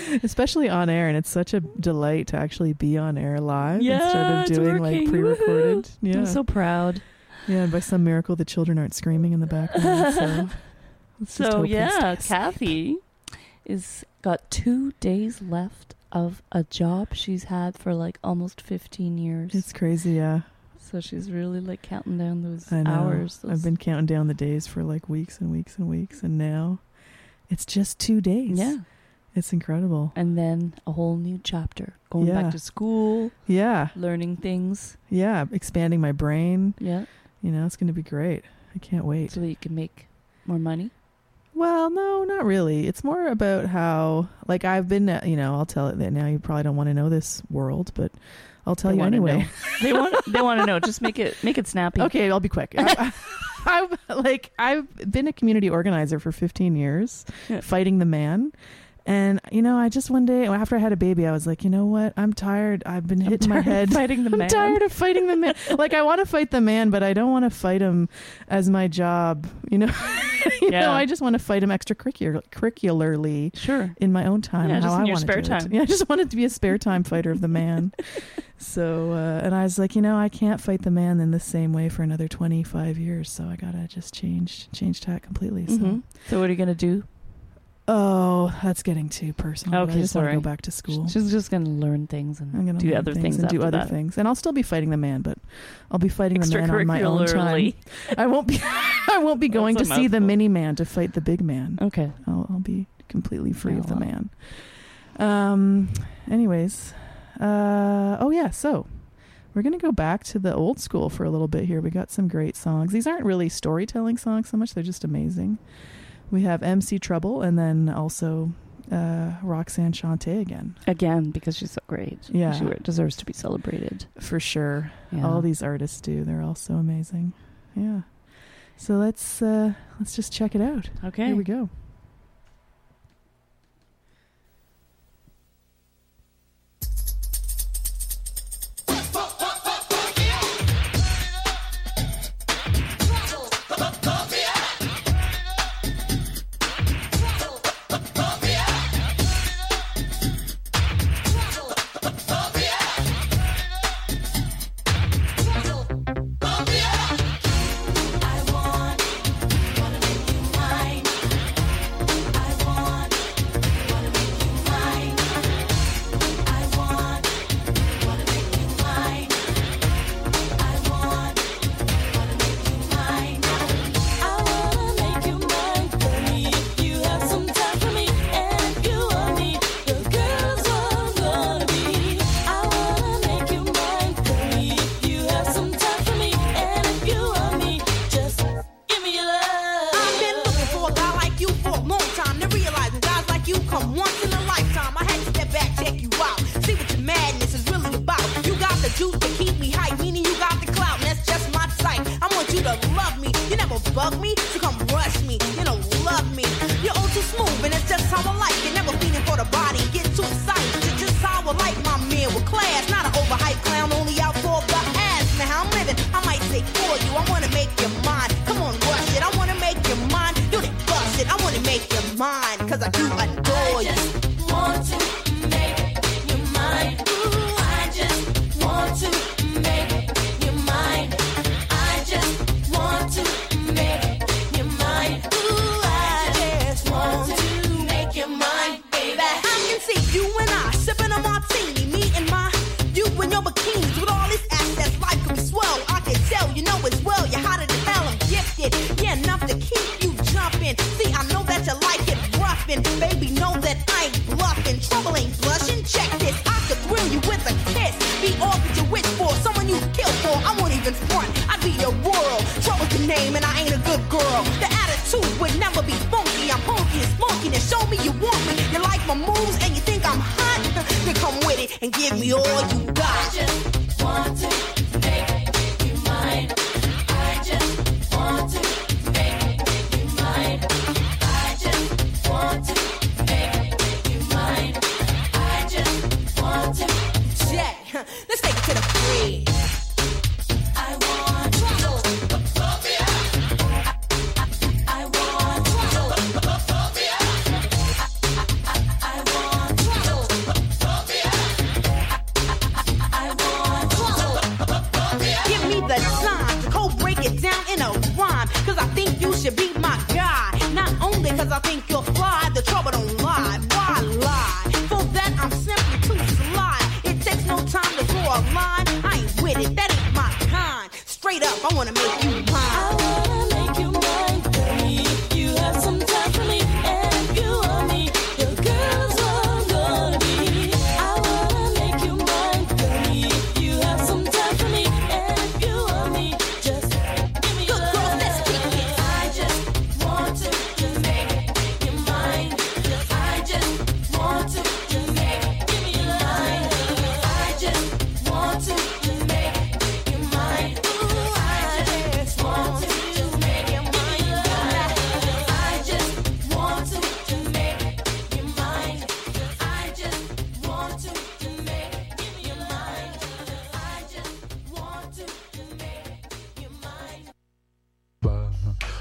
Especially on air, and it's such a delight to actually be on air live Yeah, instead of it's doing working. like pre-recorded. Woohoo. Yeah, I'm so proud. Yeah, and by some miracle, the children aren't screaming in the background. So, let's just So hope it yeah, stays. Kathy is got two days left of a job she's had for like almost fifteen years. It's crazy, yeah. So she's really like counting down those I know. hours. Those I've been counting down the days for like weeks and weeks and weeks, and now it's just two days. Yeah. It's incredible. And then a whole new chapter. Going Yeah. back to school. Yeah. Learning things. Yeah, expanding my brain. Yeah. You know, it's going to be great. I can't wait. So that you can make more money? Well, no, not really. It's more about how, like, I've been, uh, you know, I'll tell it that now. You probably don't want to know this world, but I'll tell They you wanna anyway. know. They want they want to know. Just make it make it snappy. Okay, I'll be quick. I, I've like I've been a community organizer for fifteen years, Yeah. fighting the man. And, you know, I just one day, after I had a baby, I was like, you know what? I'm tired. I've been hitting my tired of head. fighting the I'm man. tired of fighting the man. Like, I want to fight the man, but I don't want to fight him as my job. You know, you Yeah. know, I just want to fight him extracurricular- curricularly, sure, in my own time. Yeah, how just in I your wanna spare do it. time. Yeah, I just wanted to be a spare time fighter of the man. So, uh, and I was like, you know, I can't fight the man in the same way for another twenty-five years. So I gotta just change, change tack completely. So. Mhm. So what are you gonna do? Oh, that's getting too personal. but Okay, I just want sorry. to go back to school. She's just gonna learn things and I'm gonna do learn other things, and do after other that. things, and I'll still be fighting the man, but I'll be fighting the man on my own time. Extracurricularly. I won't be. I won't be going to That's a see the mouthful. mini man to fight the big man. Okay, I'll, I'll be completely free Oh, of the well. man. Um. Anyways, uh. Oh yeah. So we're gonna go back to the old school for a little bit here. We got some great songs. These aren't really storytelling songs so much; they're just amazing. We have M C Trouble, and then also uh, Roxanne Shante again. Again, because she's so great. Yeah. She deserves to be celebrated. For sure. Yeah. All these artists do. They're all so amazing. Yeah. So let's uh, let's just check it out. Okay. Here we go. I've been looking for a guy like you for a long time. To realize when guys like you come once in a lifetime. I had to step back, check you out, see what your madness is really about. You got the juice to keep me hype, meaning you got the clout, and that's just my type. I want you to love me, you never bug me, so come rush me, you know, love me. You're all too smooth, and that's just how I like it. Never feeling for the body, get too excited. It's just how I like my man with class, not an overhyped clown, only out for the ass. Now how I'm living, I might say for you, I wanna make you mine. Come on, rush it, I wanna make you mine. You didn't bust it, I wanna make you mine, cause I do adore you. Want to make you mine. Ooh, I just want to make you mine. I just want to make you mine. Ooh, I just want to make you mine, baby. I can see you and I sipping a martini, me and my, you in your bikinis with all this assets, life could be swell. I can tell, you know as well, you're hotter than hell, I'm gifted, yeah, enough to keep you jumping. See, I know that you like it roughing, baby, know that I ain't bluffing. Trouble ain't blushing, check this, I could thrill you with a kiss. Be all that you wish for, someone you kill for. I won't even front, I'd be your world. Trouble's the name, and I ain't a good girl. The attitude would never be funky. I'm funky and spunky, and show me you want me. You like my moves, and you think I'm hot? Then come with it and give me all you got. I just want to make you mine. I just want to make you mine. I just want to make you mine. I just want to. Jay, let's take it to the bridge. I want trouble. I want trouble. I want trouble.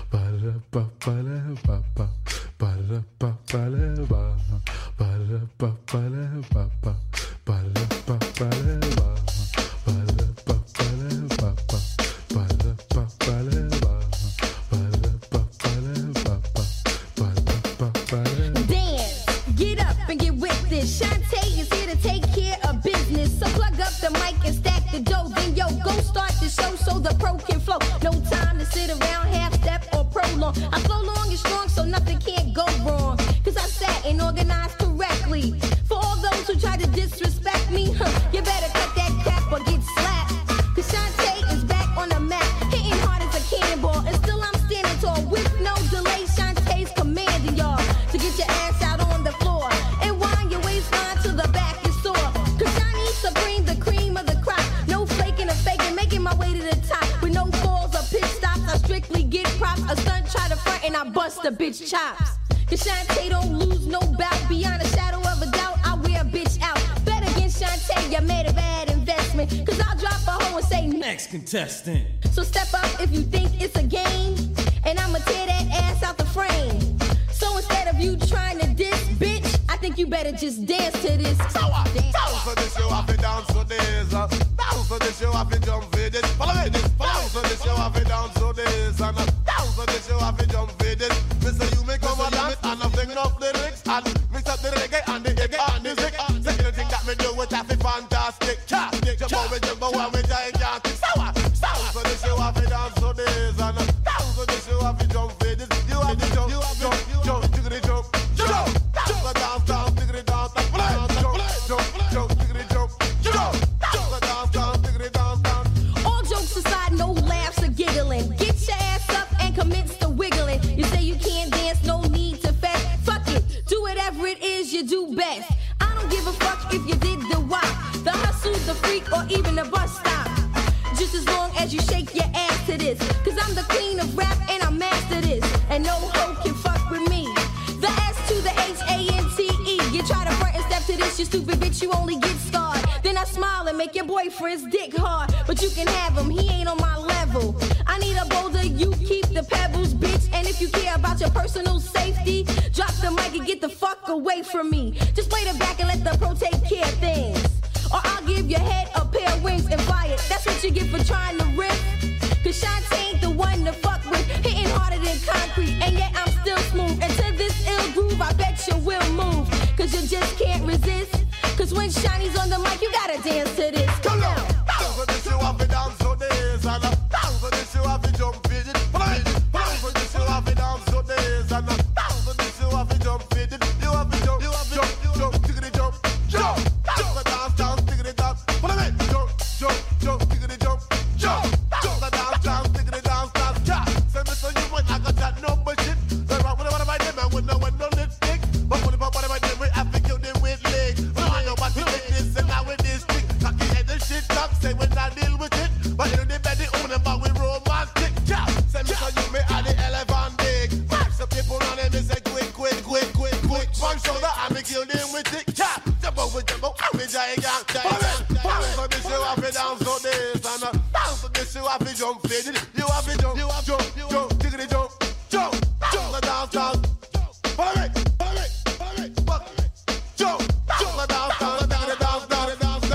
Dance, get up and get with this. Shantae is here to take care of business. So plug up the mic and stack the dough. Then yo, go start the show so the pro can flow. No time to sit around half step or prolong. I flow long and strong so nothing can't go wrong. Cause I sat and organized correctly. For all those who try to disrespect me, huh, you better cut that crap or get slapped. Cause Shantae is back on the map, hitting hard as a cannonball. And still I'm standing tall with no delay. Shantae's commanding y'all to get your ass out on the floor and wind your waistline to the back and sore. Cause Shawnee's supreme, the cream of the crop. No flaking or faking, making my way to the top. With no falls or pit stops, I strictly get props. A stunt try to front and I bust a bitch chops. Cause Shantae don't lose no bout. Beyond a shadow of a doubt, I wear a bitch out. Bet against Shantae, you made a bad investment. Cause I'll drop a hoe and say Next contestant. so step up if you think it's a game, and I'ma tear that ass out the frame. So instead of you trying to diss, bitch, I think you better just dance to this. Sour, sour for this you have to dance for this. uh. Down for this you have to jump for this. Follow me, this. Down for this you have to dance for this. And uh, down for this you have to jump for this. Mister, you make come a dance and I'm thinking of lyrics and mix up the reggae and the reggae and the music. Second thing that me do with that is fantastic. Cha, jump over, jump over, we gigantic. Sour, sour for this you have to dance for this. And uh, down for this you have to jump for this. You have to jump, jump, jump, jiggity jump, jump, jump, dance, dance, jiggity dance, dance, jump, jump, jump, jiggity jump, jump, jump, dance, dance, jiggity dance, dance. All jokes aside, no laughs or giggling. Get your ass up and commence the wiggling. You say you can't dance, no need to fess. Fuck it, do whatever it is you do best. I don't give a fuck if you did the wop, the hustle, the freak, or even the bus stop. Just as long as you shake your ass to this. Cause I'm the queen of rap and I master this. And no hoe can fuck with me. The S to the H A N T E. You try to front and step to this, you stupid bitch, you only get scarred. Then I smile and make your boyfriend's dick hard. But you can have him, he ain't on my level. I need a boulder, you keep the pebbles, bitch. And if you care about your personal safety, drop the mic and get the fuck away from me. Just play the back and let the pro take care of things. Or I'll give your head a pair of wings and fly it. That's what you get for trying to riff. Cause Shantae ain't the one to fuck with. Hitting harder than concrete, and yet I'm still smooth. And to this ill groove, I bet you will move. Cause you just can't resist. Cause when Shawnee's on the mic, you gotta dance to this. Come on. Down for this you have to dance for this. And uh, down for this you have to jump for this. Down for this you have to dance for this. And uh, down for this you have to jump for this. You have to jump, jump, jump, jiggity jump, jump, jump, dance, dance, jiggity dance. Follow me, jump, jump, jump, jiggity jump, jump, jump, dance, dance, jiggity dance, dance, yeah. Say me so you when I got that number shit. Say rock with what I them and with no with no lipstick. But when about what I them we have to kill them with legs. We want nobody take this and now with this stick. Cocky head and shit talk, say when I deal with it. But you know they better own them but we romantic, yeah. Say me so you me are the elephant big. Mash up people on them and say quick, quick, quick, quick, quick. One shoulder and me kill them with it, yeah. Jump over, jump over, I'm a giant, giant. Bounce for this you have to dance for this. And uh, bounce for this you have to jump for it. You have to jump, you have to jump, jump, jiggity jump, jump, jump, the dance, dance. Follow me, follow me, follow me, fuck me. Jump, jump, the dance, dance, the dance, dance, dance, dance,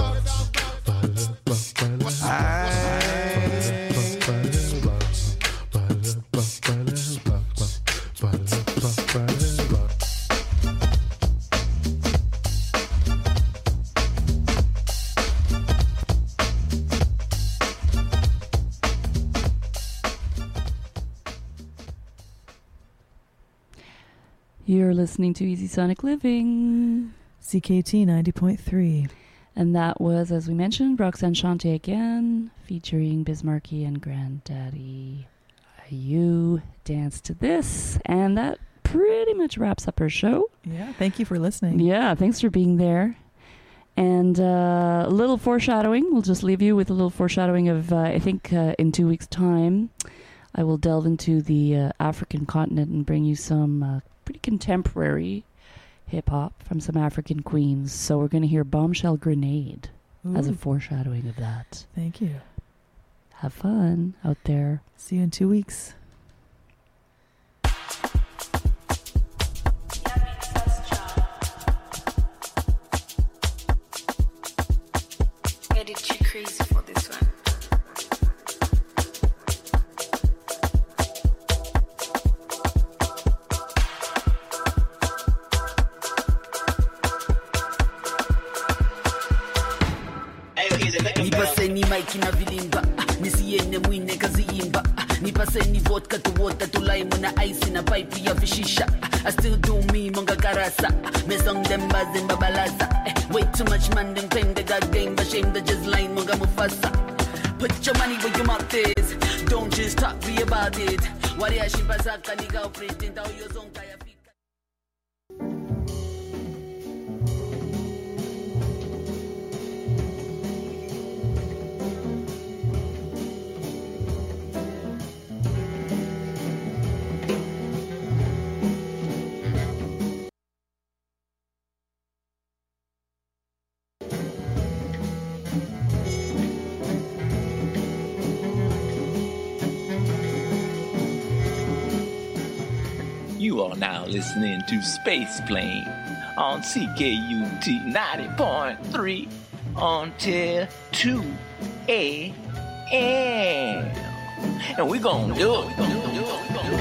You're listening to Easy Sonic Living. C K T ninety point three. And that was, as we mentioned, Roxanne Shante again, featuring Biz Markie and Granddaddy. You dance to this. And that pretty much wraps up our show. Yeah, thank you for listening. Yeah, thanks for being there. And uh, a little foreshadowing. We'll just leave you with a little foreshadowing of, uh, I think, uh, in two weeks' time, I will delve into the uh, African continent and bring you some uh, pretty contemporary hip-hop from some African queens. So we're going to hear Bombshell Grenade Ooh. As a foreshadowing of that. Thank you. Have fun out there. See you in two weeks. crazy for this one. Nipaseni maiki na vilimba, nisiende mwine kaziimba. Nipaseni vodka to water to lime na ice na pipe ya vishisha. I still do me monga karasa, me song them bazin babalaza. Eh, way too much man them claim they got game, but shame they just line monga mufasa. Put your money where your mouth is, don't just talk be about it. Wari ashipasaka niga upretend au yozonga ya fika. You are now listening to Space Plane on C K U T ninety point three until two a.m. And we're gonna do it. We're gonna do it. We're gonna do it.